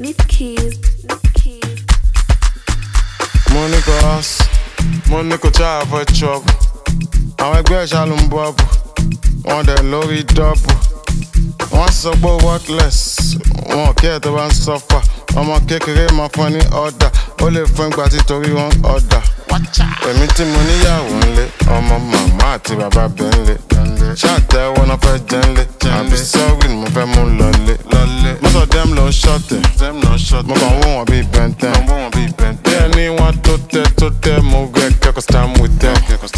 Money kò try avoid trouble. Àwọn ẹgbẹ́ ìṣàlù ń bọ́ọ̀bù. Wọ́n dẹ̀ lórí dọ́ọ̀bù. Wọ́n sọ pé worthless. Wọn kí ẹ̀ tó bá ń suffer. Ọmọ kékeré máa fún ní ọ̀dà. Ó lè fún ìgbà títorí wọn ọ̀dà. Èmi tí mo níyàwó ńlé. Ọmọ màmá àti bàbá bẹ̀ ńlé. Ṣàtẹ̀wọ́ náà fẹ́ jẹ́ ńlé. Àbí sọ́ọ̀rì ni mo fẹ́ mú lọlé. Most of them ló ń ṣọ̀tẹ̀. Mo kàn wọ́n wọ́n bíi bẹ́ntẹ́n. Bí ẹni wọn tó tẹ́ mo gẹ kẹ́kọ̀ọ́ stand with them.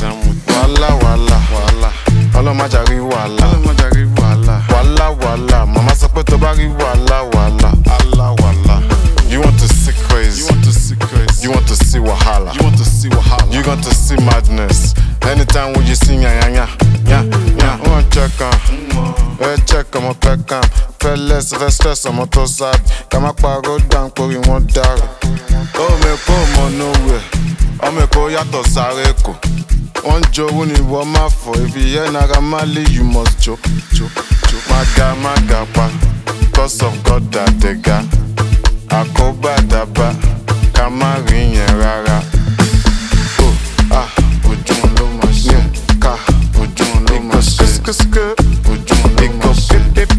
Wàhálà ọlọ́mọjà rí wàhálà. Wàhálà màmá sọ pé tó bá rí wàhálà. You want to see crazy. You want to see wahala. You want to see madness. Anytime when you see nya. One check on my peck am. Fellas, if I stress on my toes up. Come up, go down, pori won dar. Oh me ko mo nowhere. Oh me ko yato sareko. One jo ni wo ma fo. If you hear naga mali, you must jo. Maga pa. Cause of God that they got. Akoba daba. Kama rinye rara. Ojun lo ma se. Ka. Ojun lo ma se. Ojun lo ma se.